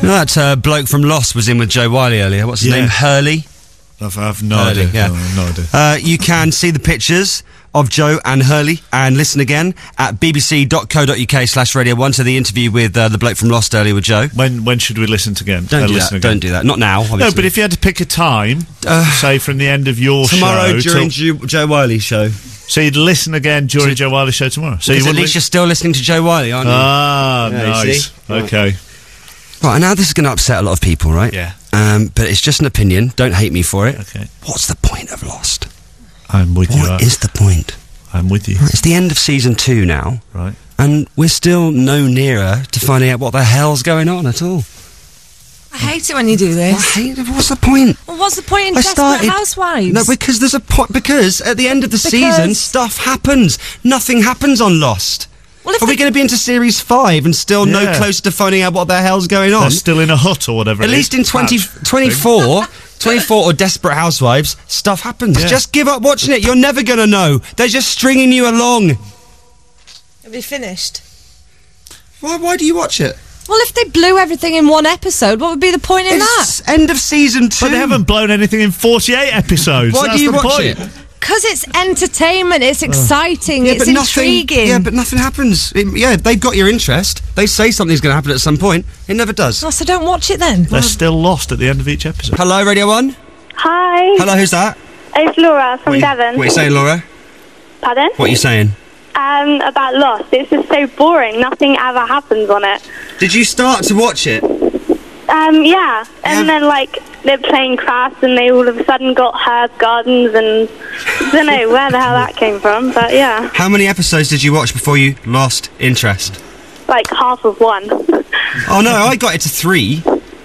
You know that bloke from Lost was in with Joe Wiley earlier. What's his name? Hurley? I've no idea. Yeah. No idea. You can see the pictures of Joe and Hurley and listen again at bbc.co.uk/Radio1 to the interview with the bloke from Lost earlier with Joe. When should we listen again? Don't do that. Not now, obviously. No, but if you had to pick a time, say from the end of your tomorrow show... during Joe Wiley's show. So you'd listen again during Joe Wiley's show tomorrow? So at least you're still listening to Joe Wiley, aren't you? Ah, nice. Okay. Right, now this is going to upset a lot of people, right? Yeah. But it's just an opinion. Don't hate me for it. Okay. What's the point of Lost? I'm with you. What is the point? I'm with you. Right, it's the end of season 2 now. Right. And we're still no nearer to finding out what the hell's going on at all. I hate it when you do this. What's the point? Well, what's the point in Desperate Housewives? No, because there's a point. Because at the end of the season, stuff happens. Nothing happens on Lost. Well, are we going to be into series 5 and still no closer to finding out what the hell's going on? They're still in a hut or whatever. At least in 24 or Desperate Housewives, stuff happens. Yeah. Just give up watching it. You're never going to know. They're just stringing you along. Have you finished? Why do you watch it? Well, if they blew everything in one episode, what would be the point in that? It's end of season 2. But they haven't blown anything in 48 episodes. Why do you watch it? Because it's entertainment, it's exciting, it's intriguing. Yeah, but nothing happens. They've got your interest. They say something's going to happen at some point. It never does. Oh, so don't watch it then. They're still lost at the end of each episode. Hello, Radio 1? Hi. Hello, who's that? It's Laura from Devon. What are you saying, Laura? Pardon? What are you saying? About Lost. It's just so boring. Nothing ever happens on it. Did you start to watch it? Yeah. And then, they're playing crafts and they all of a sudden got herb gardens and I don't know where the hell that came from, but yeah. How many episodes did you watch before you lost interest? Like half of one. Oh no, I got it to 3.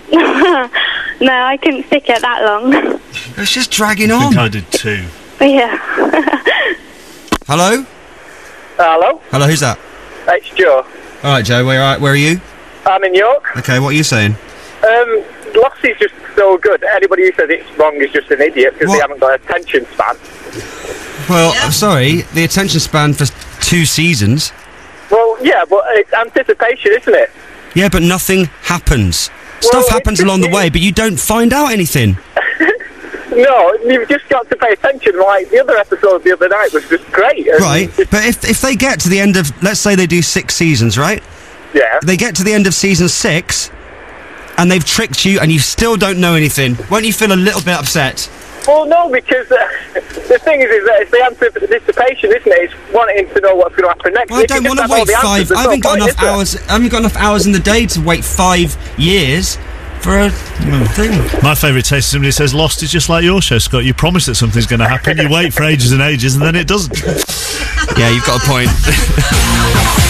No, I couldn't stick it that long. It's just dragging on. I think I did 2. Yeah. Hello? Hello? Hello, who's that? It's Joe. Alright, Joe, where are you? I'm in York. Okay, what are you saying? Lost is just so good. Anybody who says it's wrong is just an idiot because they haven't got an attention span. Well, I'm sorry, the attention span for 2 seasons. Well, yeah, but it's anticipation, isn't it? Yeah, but nothing happens. Stuff happens along the way, but you don't find out anything. No, you've just got to pay attention. Like, the other episode the other night was just great. Right, but if they get to the end of, let's say they do 6 seasons, right? Yeah. They get to the end of season 6, and they've tricked you, and you still don't know anything. Won't you feel a little bit upset? Well, no, because the thing is that it's the anticipation, isn't it? It's wanting to know what's going to happen next. Well, I don't want to wait 5. I haven't got enough hours. I haven't got enough hours in the day to wait 5 years for a thing. My favourite taste is somebody who says Lost is just like your show, Scott. You promise that something's going to happen, you wait for ages and ages, and then it doesn't. Yeah, you've got a point.